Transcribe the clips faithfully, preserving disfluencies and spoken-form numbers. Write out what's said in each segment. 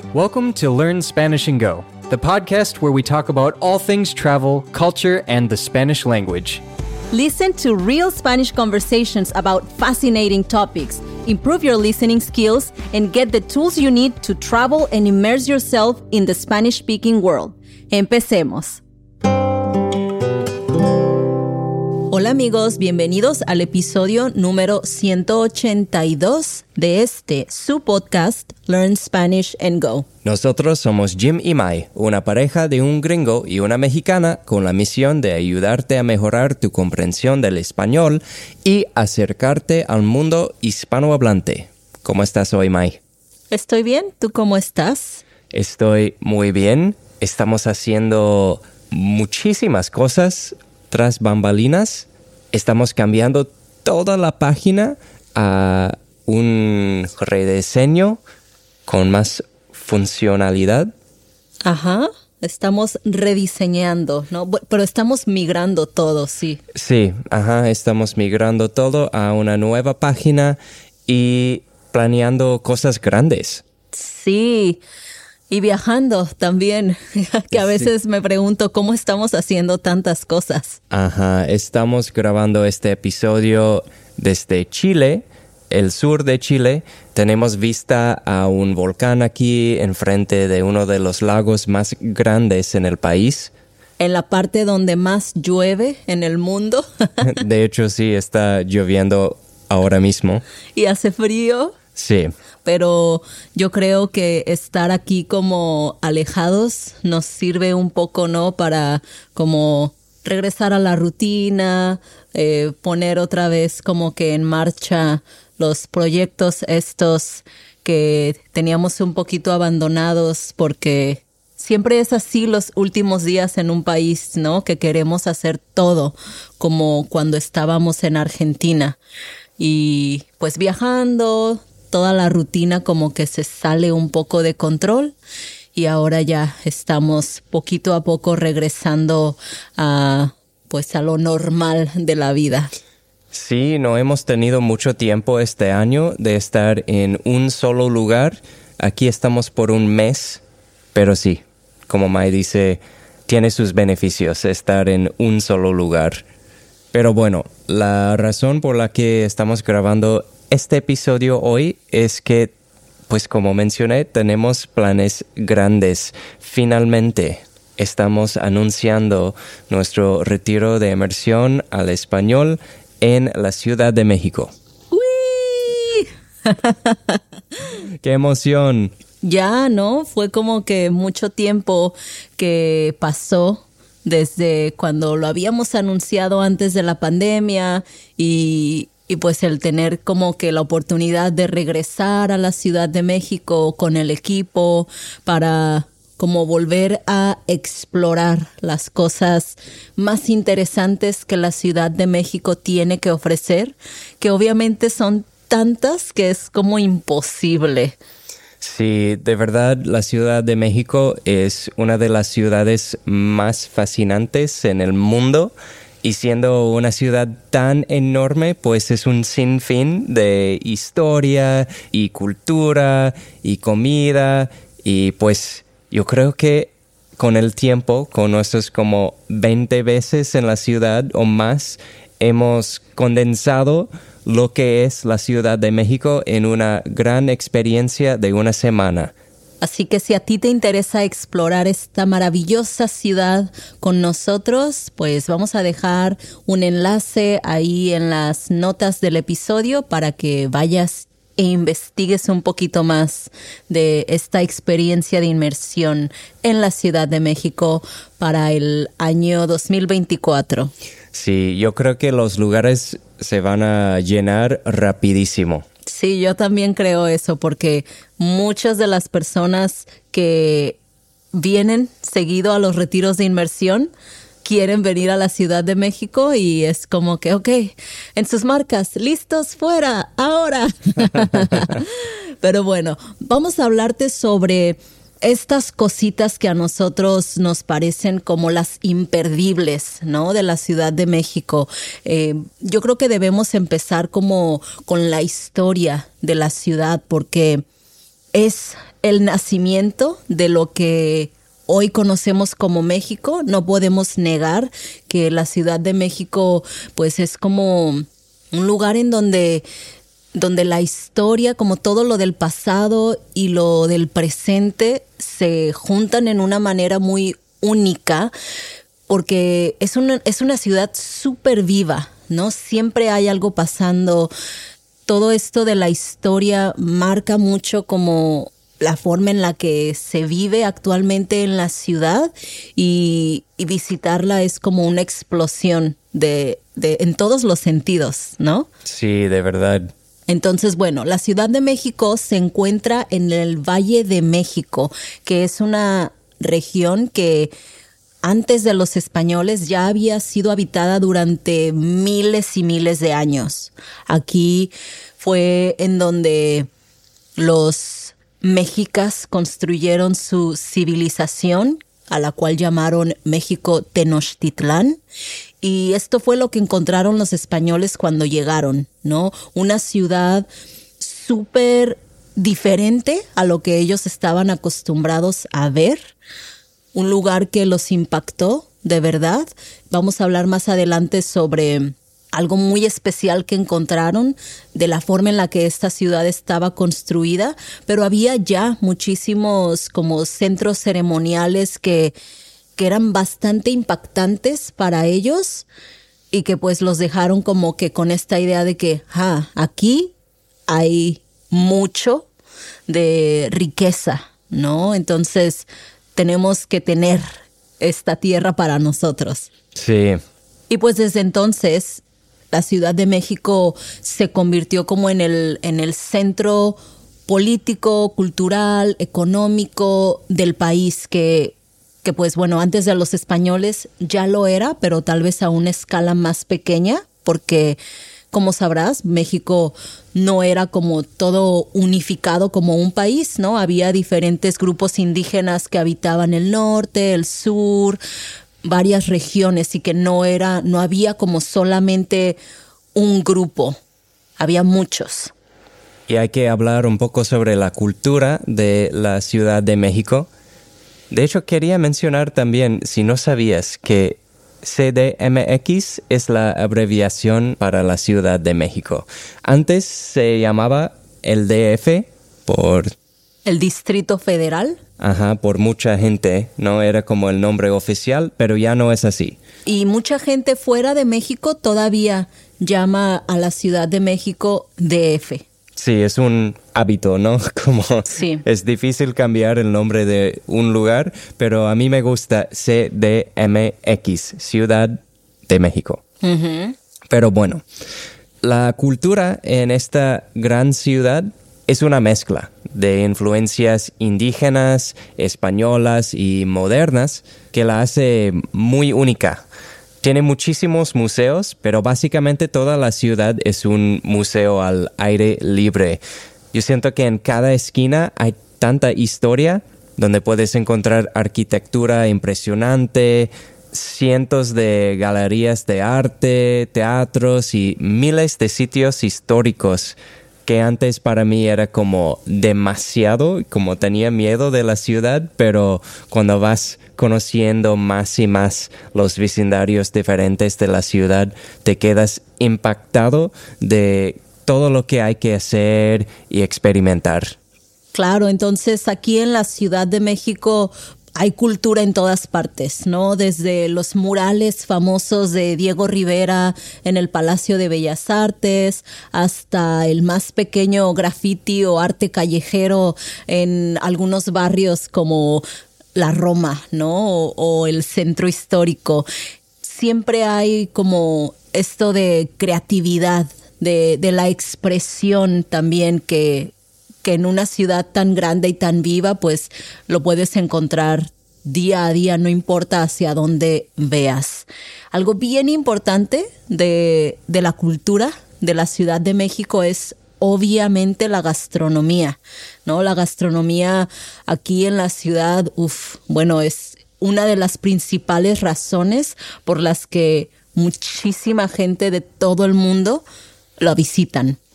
Welcome to Learn Spanish and Go, the podcast where we talk about all things travel, culture, and the Spanish language. Listen to real Spanish conversations about fascinating topics, improve your listening skills, and get the tools you need to travel and immerse yourself in the Spanish-speaking world. Empecemos. Hola amigos, bienvenidos al episodio número ciento ochenta y dos de este, su podcast, Learn Spanish and Go. Nosotros somos Jim y Mai, una pareja de un gringo y una mexicana con la misión de ayudarte a mejorar tu comprensión del español y acercarte al mundo hispanohablante. ¿Cómo estás hoy, Mai? Estoy bien, ¿tú cómo estás? Estoy muy bien. Estamos haciendo muchísimas cosas tras bambalinas. Estamos cambiando toda la página a un rediseño con más funcionalidad. Ajá, estamos rediseñando, ¿no? Pero estamos migrando todo, sí. Sí, ajá, estamos migrando todo a una nueva página y planeando cosas grandes. Sí, y viajando también, que a veces sí. Me pregunto cómo estamos haciendo tantas cosas. Ajá, estamos grabando este episodio desde Chile, el sur de Chile. Tenemos vista a un volcán aquí enfrente de uno de los lagos más grandes en el país. En la parte donde más llueve en el mundo. De hecho, sí, está lloviendo ahora mismo. ¿Y hace frío? Sí. Pero yo creo que estar aquí como alejados nos sirve un poco, ¿no? Para como regresar a la rutina, eh, poner otra vez como que en marcha los proyectos estos que teníamos un poquito abandonados porque siempre es así los últimos días en un país, ¿no? Que queremos hacer todo como cuando estábamos en Argentina. Y pues viajando, toda la rutina como que se sale un poco de control y ahora ya estamos poquito a poco regresando a pues a lo normal de la vida. Sí, no hemos tenido mucho tiempo este año de estar en un solo lugar. Aquí estamos por un mes, pero sí, como Mai dice, tiene sus beneficios estar en un solo lugar. Pero bueno, la razón por la que estamos grabando este episodio hoy es que, pues como mencioné, tenemos planes grandes. Finalmente estamos anunciando nuestro retiro de inmersión al español en la Ciudad de México. ¡Uy! ¡Qué emoción! Ya, ¿no? Fue como que mucho tiempo que pasó desde cuando lo habíamos anunciado antes de la pandemia y... Y pues el tener como que la oportunidad de regresar a la Ciudad de México con el equipo para como volver a explorar las cosas más interesantes que la Ciudad de México tiene que ofrecer, que obviamente son tantas que es como imposible. Sí, de verdad la Ciudad de México es una de las ciudades más fascinantes en el mundo. Y siendo una ciudad tan enorme, pues es un sinfín de historia y cultura y comida. Y pues yo creo que con el tiempo, con nuestros como veinte veces en la ciudad o más, hemos condensado lo que es la Ciudad de México en una gran experiencia de una semana. Así que si a ti te interesa explorar esta maravillosa ciudad con nosotros, pues vamos a dejar un enlace ahí en las notas del episodio para que vayas e investigues un poquito más de esta experiencia de inmersión en la Ciudad de México para el año dos mil veinticuatro. Sí, yo creo que los lugares se van a llenar rapidísimo. Sí, yo también creo eso porque muchas de las personas que vienen seguido a los retiros de inmersión quieren venir a la Ciudad de México y es como que, ok, en sus marcas, listos, fuera, ahora. Pero bueno, vamos a hablarte sobre estas cositas que a nosotros nos parecen como las imperdibles, ¿no? De la Ciudad de México. Eh, yo creo que debemos empezar como con la historia de la ciudad porque es el nacimiento de lo que hoy conocemos como México. No podemos negar que la Ciudad de México pues es como un lugar en donde, donde la historia, como todo lo del pasado y lo del presente, se juntan en una manera muy única, porque es una, es una ciudad súper viva, ¿no? Siempre hay algo pasando. Todo esto de la historia marca mucho como la forma en la que se vive actualmente en la ciudad, y, y visitarla es como una explosión de, de, en todos los sentidos, ¿no? Sí, de verdad. Entonces, bueno, la Ciudad de México se encuentra en el Valle de México, que es una región que antes de los españoles ya había sido habitada durante miles y miles de años. Aquí fue en donde los mexicas construyeron su civilización, a la cual llamaron México Tenochtitlán, y esto fue lo que encontraron los españoles cuando llegaron, ¿no? Una ciudad súper diferente a lo que ellos estaban acostumbrados a ver, un lugar que los impactó de verdad. Vamos a hablar más adelante sobre algo muy especial que encontraron de la forma en la que esta ciudad estaba construida, pero había ya muchísimos como centros ceremoniales que, que eran bastante impactantes para ellos, y que pues los dejaron como que con esta idea de que ah, aquí hay mucho de riqueza, ¿no? Entonces tenemos que tener esta tierra para nosotros. Sí. Y pues desde entonces la Ciudad de México se convirtió como en el, en el centro político, cultural, económico del país, que, que pues bueno, antes de los españoles ya lo era, pero tal vez a una escala más pequeña, porque como sabrás, México no era como todo unificado como un país, ¿no? Había diferentes grupos indígenas que habitaban el norte, el sur, varias regiones, y que no era, no había como solamente un grupo, había muchos. Y hay que hablar un poco sobre la cultura de la Ciudad de México. De hecho, quería mencionar también, si no sabías, que C D M X es la abreviación para la Ciudad de México. Antes se llamaba el D F por... ¿El Distrito Federal? Ajá, por mucha gente, ¿no? Era como el nombre oficial, pero ya no es así. Y mucha gente fuera de México todavía llama a la Ciudad de México D F. Sí, es un hábito, ¿no? Como sí. Es difícil cambiar el nombre de un lugar, pero a mí me gusta C D M X, Ciudad de México. Uh-huh. Pero bueno, la cultura en esta gran ciudad es una mezcla de influencias indígenas, españolas y modernas que la hace muy única. Tiene muchísimos museos, pero básicamente toda la ciudad es un museo al aire libre. Yo siento que en cada esquina hay tanta historia, donde puedes encontrar arquitectura impresionante, cientos de galerías de arte, teatros y miles de sitios históricos que antes para mí era como demasiado, como tenía miedo de la ciudad, pero cuando vas conociendo más y más los vecindarios diferentes de la ciudad, te quedas impactado de todo lo que hay que hacer y experimentar. Claro, entonces aquí en la Ciudad de México hay cultura en todas partes, ¿no? Desde los murales famosos de Diego Rivera en el Palacio de Bellas Artes hasta el más pequeño graffiti o arte callejero en algunos barrios como la Roma, ¿no? O, o el Centro Histórico. Siempre hay como esto de creatividad, de, de la expresión también que... que en una ciudad tan grande y tan viva, pues lo puedes encontrar día a día, no importa hacia dónde veas. Algo bien importante de, de la cultura de la Ciudad de México es obviamente la gastronomía, ¿no? La gastronomía aquí en la ciudad, uf, bueno, es una de las principales razones por las que muchísima gente de todo el mundo lo visitan.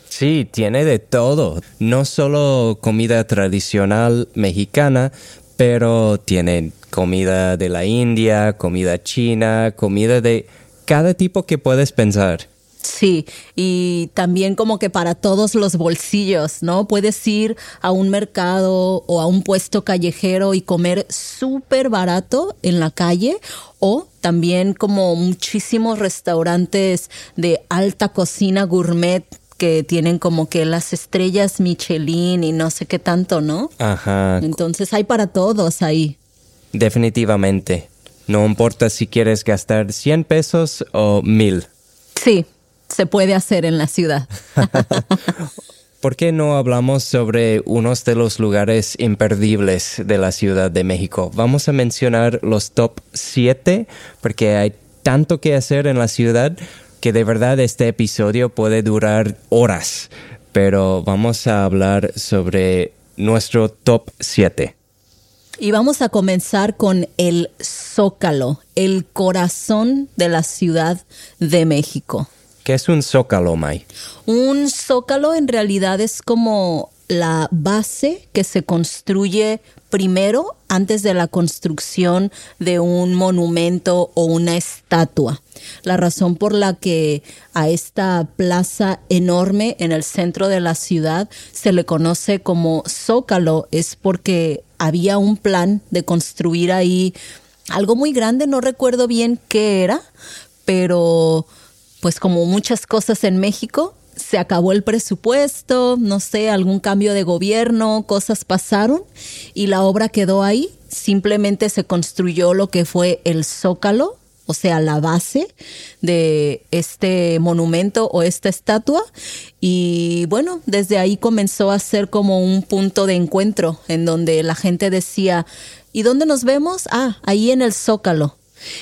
Sí, tiene de todo. No solo comida tradicional mexicana, pero tiene comida de la India, comida china, comida de cada tipo que puedes pensar. Sí, y también como que para todos los bolsillos, ¿no? Puedes ir a un mercado o a un puesto callejero y comer súper barato en la calle, o también como muchísimos restaurantes de alta cocina gourmet que tienen como que las estrellas Michelin y no sé qué tanto, ¿no? Ajá. Entonces hay para todos ahí. Definitivamente. No importa si quieres gastar cien pesos o mil. Sí, se puede hacer en la ciudad. ¿Por qué no hablamos sobre unos de los lugares imperdibles de la Ciudad de México? Vamos a mencionar los top siete porque hay tanto que hacer en la ciudad que de verdad este episodio puede durar horas. Pero vamos a hablar sobre nuestro top siete. Y vamos a comenzar con el Zócalo, el corazón de la Ciudad de México. ¿Qué es un zócalo, May? Un zócalo en realidad es como la base que se construye primero antes de la construcción de un monumento o una estatua. La razón por la que a esta plaza enorme en el centro de la ciudad se le conoce como Zócalo es porque había un plan de construir ahí algo muy grande, no recuerdo bien qué era, pero pues como muchas cosas en México, se acabó el presupuesto, no sé, algún cambio de gobierno, cosas pasaron y la obra quedó ahí. Simplemente se construyó lo que fue el Zócalo, o sea, la base de este monumento o esta estatua. Y bueno, desde ahí comenzó a ser como un punto de encuentro en donde la gente decía, ¿y dónde nos vemos? Ah, ahí en el Zócalo.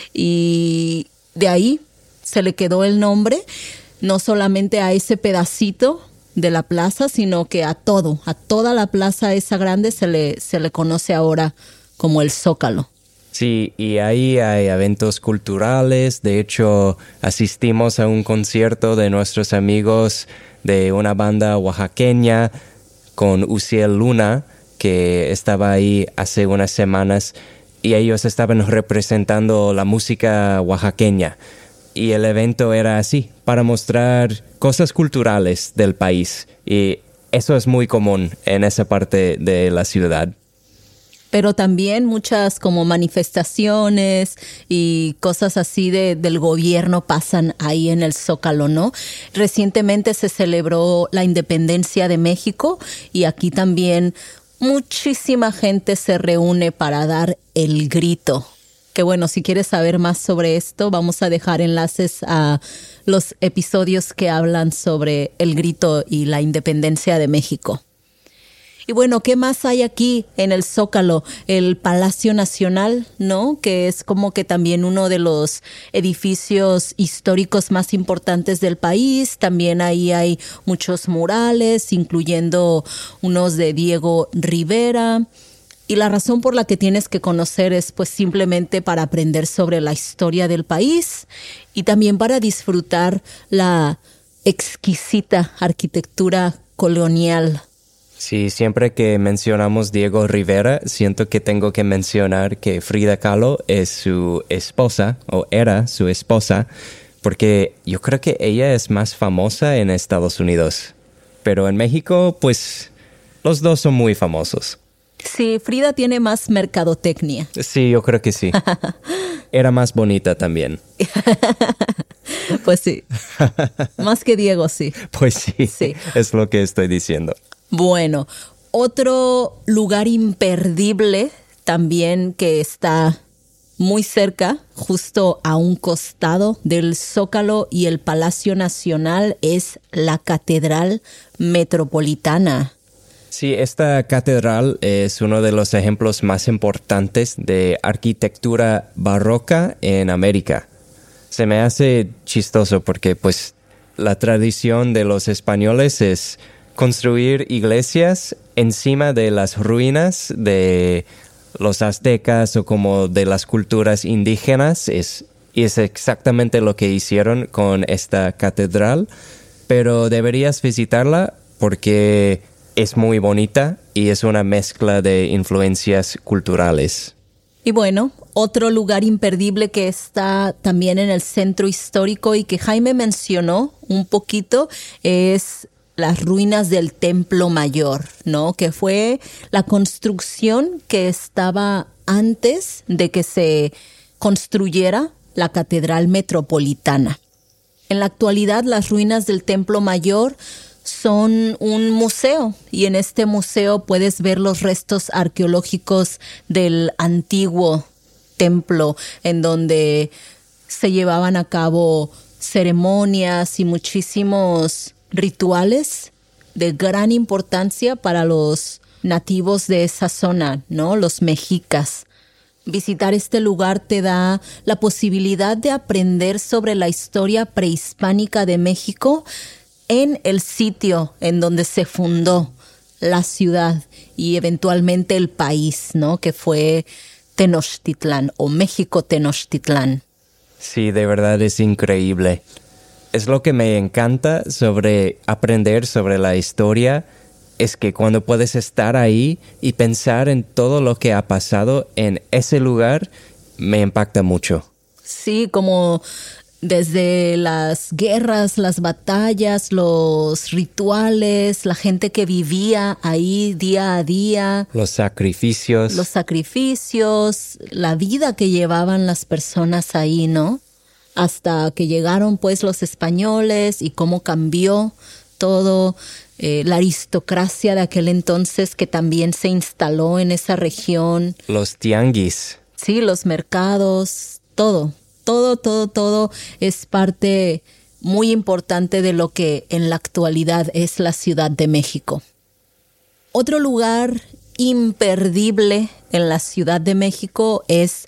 Y de ahí se le quedó el nombre, no solamente a ese pedacito de la plaza, sino que a todo, a toda la plaza esa grande se le, se le conoce ahora como el Zócalo. Sí, y ahí hay eventos culturales. De hecho, asistimos a un concierto de nuestros amigos de una banda oaxaqueña con Uciel Luna, que estaba ahí hace unas semanas, y ellos estaban representando la música oaxaqueña. Y el evento era así, para mostrar cosas culturales del país. Y eso es muy común en esa parte de la ciudad. Pero también muchas como manifestaciones y cosas así de, del gobierno pasan ahí en el Zócalo, ¿no? Recientemente se celebró la independencia de México y aquí también muchísima gente se reúne para dar el grito. Que bueno, si quieres saber más sobre esto, vamos a dejar enlaces a los episodios que hablan sobre el grito y la independencia de México. Y bueno, ¿qué más hay aquí en el Zócalo? El Palacio Nacional, ¿no? Que es como que también uno de los edificios históricos más importantes del país. También ahí hay muchos murales, incluyendo unos de Diego Rivera. Y la razón por la que tienes que conocer es pues simplemente para aprender sobre la historia del país y también para disfrutar la exquisita arquitectura colonial. Sí, siempre que mencionamos Diego Rivera, siento que tengo que mencionar que Frida Kahlo es su esposa, o era su esposa, porque yo creo que ella es más famosa en Estados Unidos. Pero en México, pues, los dos son muy famosos. Sí, Frida tiene más mercadotecnia. Sí, yo creo que sí. Era más bonita también. Pues sí. Más que Diego, sí. Pues sí, sí, es lo que estoy diciendo. Bueno, otro lugar imperdible también que está muy cerca, justo a un costado del Zócalo y el Palacio Nacional, es la Catedral Metropolitana. Sí, esta catedral es uno de los ejemplos más importantes de arquitectura barroca en América. Se me hace chistoso porque, pues, la tradición de los españoles es construir iglesias encima de las ruinas de los aztecas o como de las culturas indígenas. Es, y es exactamente lo que hicieron con esta catedral. pero deberías visitarla porque es muy bonita y es una mezcla de influencias culturales. Y bueno, otro lugar imperdible que está también en el centro histórico y que Jaime mencionó un poquito es las ruinas del Templo Mayor, ¿no? Que fue la construcción que estaba antes de que se construyera la Catedral Metropolitana. En la actualidad, las ruinas del Templo Mayor son un museo y en este museo puedes ver los restos arqueológicos del antiguo templo en donde se llevaban a cabo ceremonias y muchísimos rituales de gran importancia para los nativos de esa zona, ¿no? Los mexicas. Visitar este lugar te da la posibilidad de aprender sobre la historia prehispánica de México en el sitio en donde se fundó la ciudad y eventualmente el país, ¿no? Que fue Tenochtitlán o México Tenochtitlán. Sí, de verdad es increíble. Es lo que me encanta sobre aprender sobre la historia, es que cuando puedes estar ahí y pensar en todo lo que ha pasado en ese lugar, me impacta mucho. Sí, como desde las guerras, las batallas, los rituales, la gente que vivía ahí día a día. Los sacrificios. Los sacrificios, la vida que llevaban las personas ahí, ¿no? Hasta que llegaron pues los españoles y cómo cambió todo, eh, la aristocracia de aquel entonces que también se instaló en esa región. Los tianguis. Sí, los mercados, todo, todo, todo, todo es parte muy importante de lo que en la actualidad es la Ciudad de México. Otro lugar imperdible en la Ciudad de México es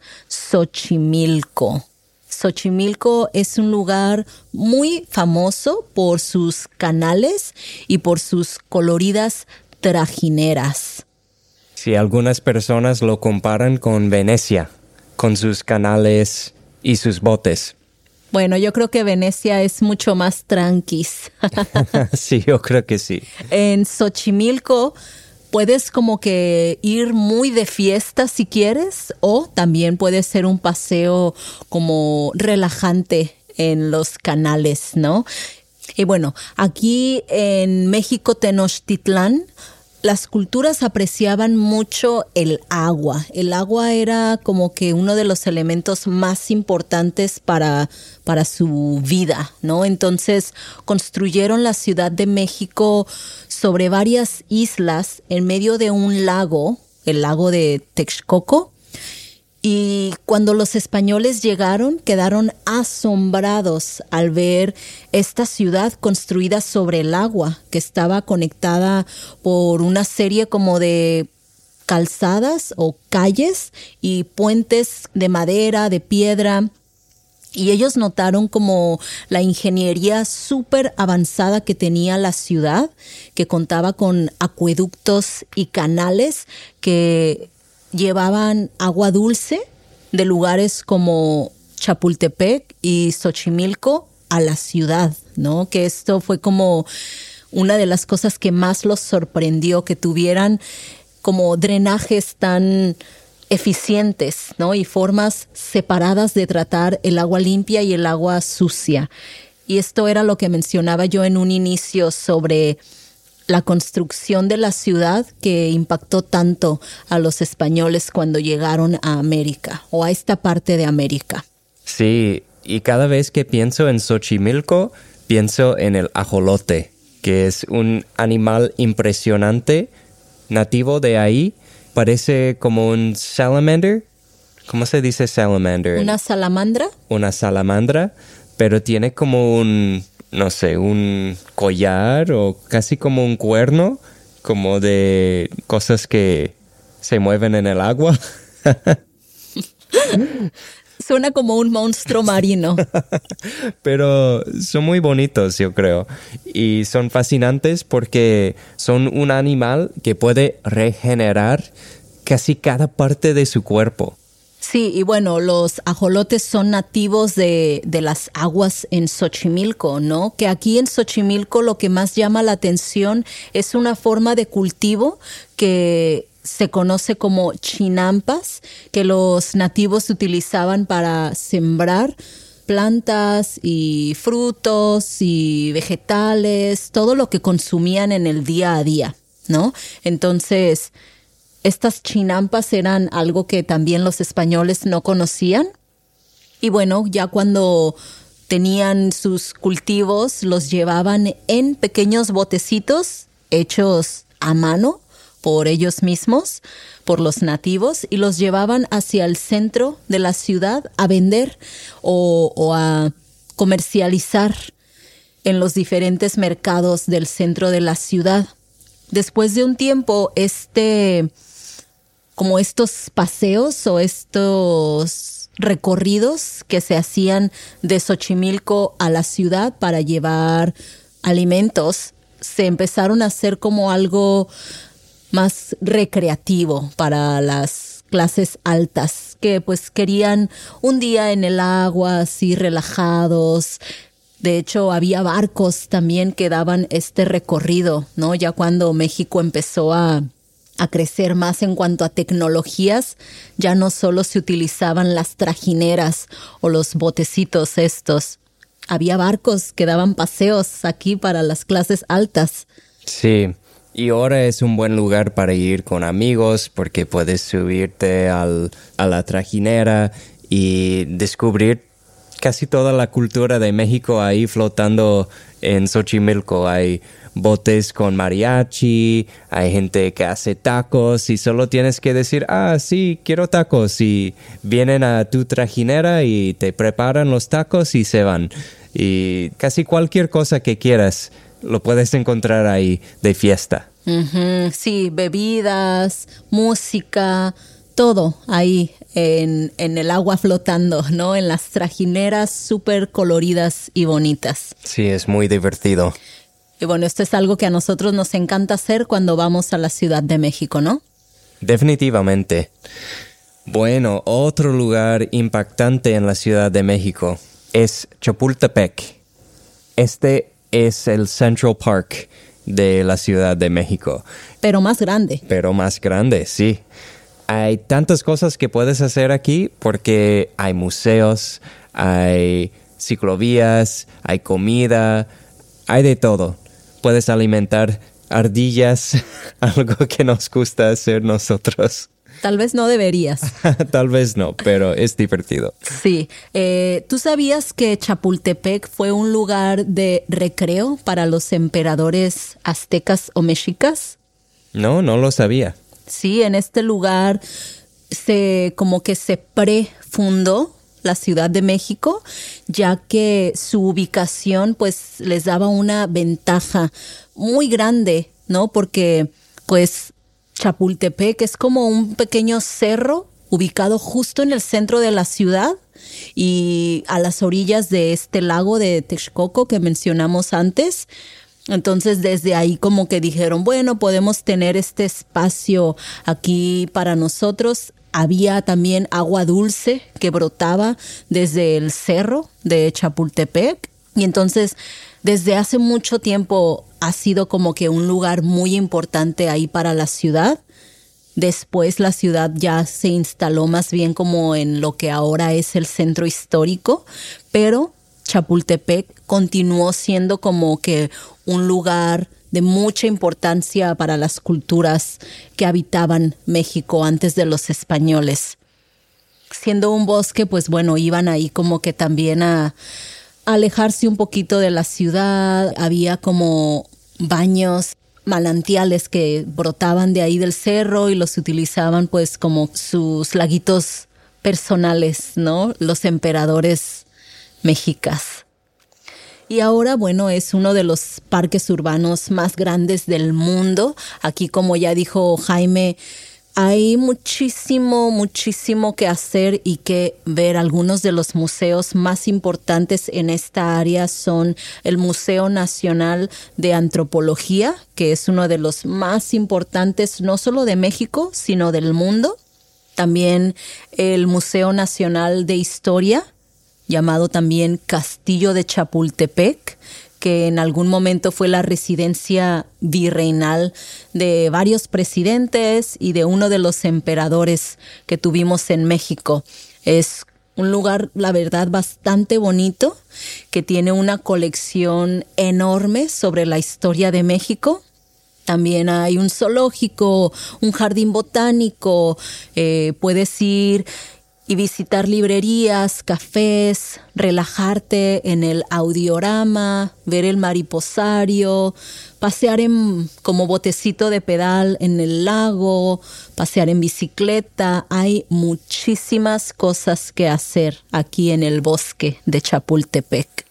Xochimilco. Xochimilco es un lugar muy famoso por sus canales y por sus coloridas trajineras. Sí, algunas personas lo comparan con Venecia, con sus canales y sus botes. Bueno, yo creo que Venecia es mucho más tranquis. Sí, yo creo que sí. En Xochimilco puedes como que ir muy de fiesta si quieres, o también puede ser un paseo como relajante en los canales, ¿no? Y bueno, aquí en México Tenochtitlán, las culturas apreciaban mucho el agua. El agua era como que uno de los elementos más importantes para, para su vida, ¿no? Entonces construyeron la Ciudad de México sobre varias islas en medio de un lago, el lago de Texcoco. Y cuando los españoles llegaron, quedaron asombrados al ver esta ciudad construida sobre el agua, que estaba conectada por una serie como de calzadas o calles y puentes de madera, de piedra. Y ellos notaron como la ingeniería súper avanzada que tenía la ciudad, que contaba con acueductos y canales que llevaban agua dulce de lugares como Chapultepec y Xochimilco a la ciudad, ¿no? Que esto fue como una de las cosas que más los sorprendió, que tuvieran como drenajes tan eficientes, ¿no? Y formas separadas de tratar el agua limpia y el agua sucia. Y esto era lo que mencionaba yo en un inicio sobre la construcción de la ciudad que impactó tanto a los españoles cuando llegaron a América o a esta parte de América. Sí, y cada vez que pienso en Xochimilco, pienso en el ajolote, que es un animal impresionante, nativo de ahí. Parece como un salamander. ¿Cómo se dice salamander? ¿Una salamandra? Una salamandra, pero tiene como un, no sé, un collar o casi como un cuerno, como de cosas que se mueven en el agua. Suena como un monstruo marino. Pero son muy bonitos, yo creo. Y son fascinantes porque son un animal que puede regenerar casi cada parte de su cuerpo. Sí, y bueno, los ajolotes son nativos de, de las aguas en Xochimilco, ¿no? Que aquí en Xochimilco lo que más llama la atención es una forma de cultivo que se conoce como chinampas, que los nativos utilizaban para sembrar plantas y frutos y vegetales, todo lo que consumían en el día a día, ¿no? Entonces, estas chinampas eran algo que también los españoles no conocían. Y bueno, ya cuando tenían sus cultivos, los llevaban en pequeños botecitos hechos a mano por ellos mismos, por los nativos, y los llevaban hacia el centro de la ciudad a vender o, o a comercializar en los diferentes mercados del centro de la ciudad. Después de un tiempo, este... como estos paseos o estos recorridos que se hacían de Xochimilco a la ciudad para llevar alimentos, se empezaron a hacer como algo más recreativo para las clases altas, que pues querían un día en el agua, así relajados. De hecho, había barcos también que daban este recorrido, ¿no? Ya cuando México empezó a a crecer más en cuanto a tecnologías, ya no solo se utilizaban las trajineras o los botecitos estos. Había barcos que daban paseos aquí para las clases altas. Sí, y ahora es un buen lugar para ir con amigos porque puedes subirte al, a la trajinera y descubrir casi toda la cultura de México ahí flotando en Xochimilco. Hay botes con mariachi, hay gente que hace tacos y solo tienes que decir, ah, sí, quiero tacos, y vienen a tu trajinera y te preparan los tacos y se van. Y casi cualquier cosa que quieras lo puedes encontrar ahí de fiesta. Uh-huh. Sí, bebidas, música, todo ahí en, en el agua flotando, ¿no? En las trajineras súper coloridas y bonitas. Sí, es muy divertido. Y bueno, esto es algo que a nosotros nos encanta hacer cuando vamos a la Ciudad de México, ¿no? Definitivamente. Bueno, otro lugar impactante en la Ciudad de México es Chapultepec. Este es el Central Park de la Ciudad de México. Pero más grande. Pero más grande, sí. Hay tantas cosas que puedes hacer aquí porque hay museos, hay ciclovías, hay comida, hay de todo. Puedes alimentar ardillas, algo que nos gusta hacer nosotros. Tal vez no deberías. Tal vez no, pero es divertido. Sí. Eh, ¿Tú sabías que Chapultepec fue un lugar de recreo para los emperadores aztecas o mexicas? No, no lo sabía. Sí, en este lugar se como que se prefundó la Ciudad de México, ya que su ubicación pues les daba una ventaja muy grande, ¿no? Porque pues Chapultepec es como un pequeño cerro ubicado justo en el centro de la ciudad y a las orillas de este lago de Texcoco que mencionamos antes. Entonces desde ahí como que dijeron, bueno, podemos tener este espacio aquí para nosotros. Había también agua dulce que brotaba desde el cerro de Chapultepec. Y entonces, desde hace mucho tiempo ha sido como que un lugar muy importante ahí para la ciudad. Después la ciudad ya se instaló más bien como en lo que ahora es el centro histórico. Pero Chapultepec continuó siendo como que un lugar de mucha importancia para las culturas que habitaban México antes de los españoles. Siendo un bosque, pues bueno, iban ahí como que también a, a alejarse un poquito de la ciudad. Había como baños, manantiales que brotaban de ahí del cerro y los utilizaban pues como sus laguitos personales, ¿no? Los emperadores mexicas. Y ahora, bueno, es uno de los parques urbanos más grandes del mundo. Aquí, como ya dijo Jaime, hay muchísimo, muchísimo que hacer y que ver. Algunos de los museos más importantes en esta área son el Museo Nacional de Antropología, que es uno de los más importantes, no solo de México, sino del mundo. También el Museo Nacional de Historia, llamado también Castillo de Chapultepec, que en algún momento fue la residencia virreinal de varios presidentes y de uno de los emperadores que tuvimos en México. Es un lugar, la verdad, bastante bonito, que tiene una colección enorme sobre la historia de México. También hay un zoológico, un jardín botánico, eh, puedes ir y visitar librerías, cafés, relajarte en el audiorama, ver el mariposario, pasear en, como botecito de pedal en el lago, pasear en bicicleta. Hay muchísimas cosas que hacer aquí en el bosque de Chapultepec.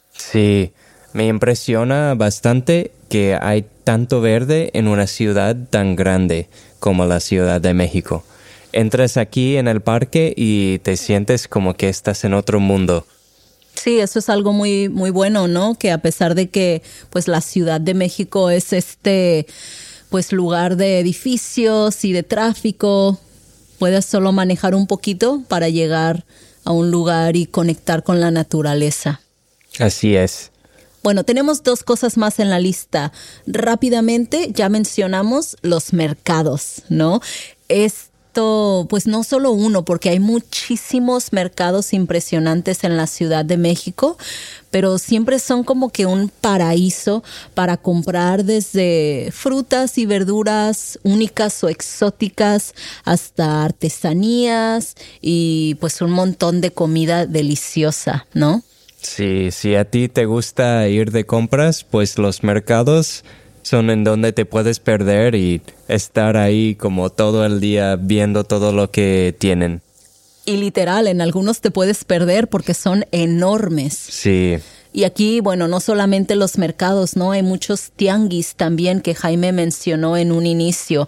Sí, me impresiona bastante que hay tanto verde en una ciudad tan grande como la Ciudad de México. Entras aquí en el parque y te sientes como que estás en otro mundo. Sí, eso es algo muy, muy bueno, ¿no? Que a pesar de que pues la Ciudad de México es este pues lugar de edificios y de tráfico, puedes solo manejar un poquito para llegar a un lugar y conectar con la naturaleza. Así es. Bueno, tenemos dos cosas más en la lista. Rápidamente, ya mencionamos los mercados, ¿no? Es pues no solo uno, porque hay muchísimos mercados impresionantes en la Ciudad de México, pero siempre son como que un paraíso para comprar desde frutas y verduras únicas o exóticas hasta artesanías y pues un montón de comida deliciosa, ¿no? Sí, si a ti te gusta ir de compras, pues los mercados son en donde te puedes perder y estar ahí como todo el día viendo todo lo que tienen. Y literal, en algunos te puedes perder porque son enormes. Sí. Y aquí, bueno, no solamente los mercados, ¿no? Hay muchos tianguis también que Jaime mencionó en un inicio,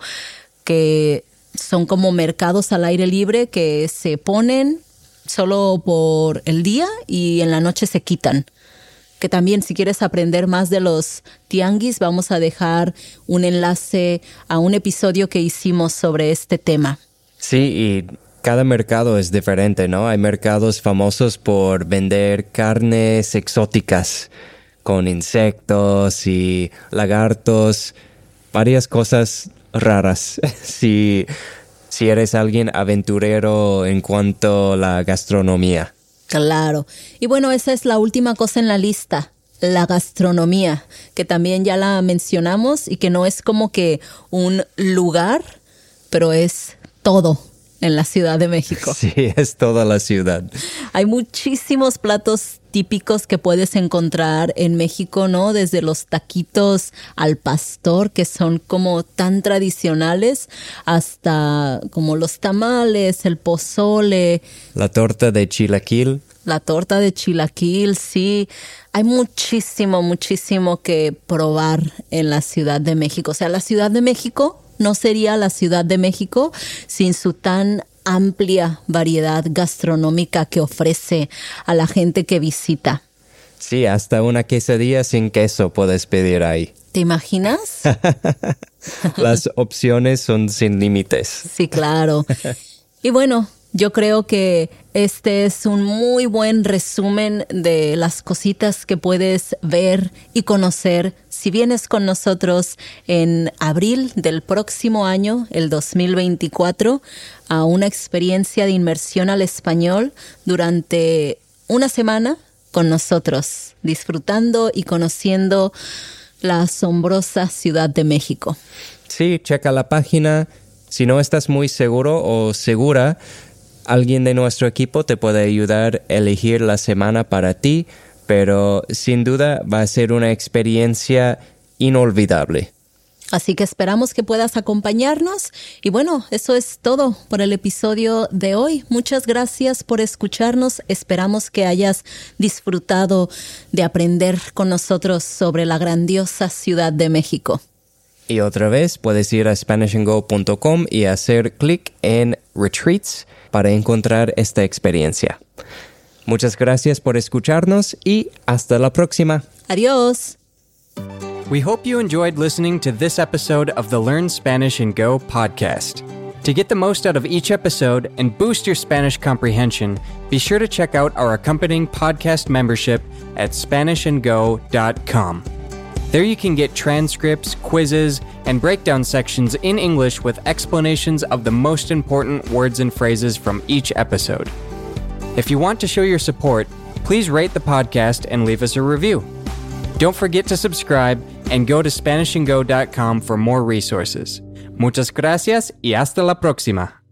que son como mercados al aire libre que se ponen solo por el día y en la noche se quitan. Que también si quieres aprender más de los tianguis, vamos a dejar un enlace a un episodio que hicimos sobre este tema. Sí, y cada mercado es diferente, ¿no? Hay mercados famosos por vender carnes exóticas con insectos y lagartos, varias cosas raras. si, si eres alguien aventurero en cuanto a la gastronomía. Claro. Y bueno, esa es la última cosa en la lista, la gastronomía, que también ya la mencionamos y que no es como que un lugar, pero es todo en la Ciudad de México. Sí, es toda la ciudad. Hay muchísimos platos típicos que puedes encontrar en México, ¿no? Desde los taquitos al pastor, que son como tan tradicionales, hasta como los tamales, el pozole. La torta de chilaquil. La torta de chilaquil, sí. Hay muchísimo, muchísimo que probar en la Ciudad de México. O sea, la Ciudad de México no sería la Ciudad de México sin su tan amplia variedad gastronómica que ofrece a la gente que visita. Sí, hasta una quesadilla sin queso puedes pedir ahí. ¿Te imaginas? Las opciones son sin límites. Sí, claro. Y bueno, yo creo que este es un muy buen resumen de las cositas que puedes ver y conocer si vienes con nosotros en abril del próximo año, el dos mil veinticuatro, a una experiencia de inmersión al español durante una semana con nosotros, disfrutando y conociendo la asombrosa Ciudad de México. Sí, checa la página. Si no estás muy seguro o segura, alguien de nuestro equipo te puede ayudar a elegir la semana para ti, pero sin duda va a ser una experiencia inolvidable. Así que esperamos que puedas acompañarnos. Y bueno, eso es todo por el episodio de hoy. Muchas gracias por escucharnos. Esperamos que hayas disfrutado de aprender con nosotros sobre la grandiosa Ciudad de México. Y otra vez puedes ir a spanish and go punto com y hacer clic en Retreats para encontrar esta experiencia. Muchas gracias por escucharnos y hasta la próxima. Adiós. We hope you enjoyed listening to this episode of the Learn Spanish and Go podcast. To get the most out of each episode and boost your Spanish comprehension, be sure to check out our accompanying podcast membership at Spanish and Go dot com. There you can get transcripts, quizzes, and breakdown sections in English with explanations of the most important words and phrases from each episode. If you want to show your support, please rate the podcast and leave us a review. Don't forget to subscribe and go to Spanish and Go dot com for more resources. Muchas gracias y hasta la próxima.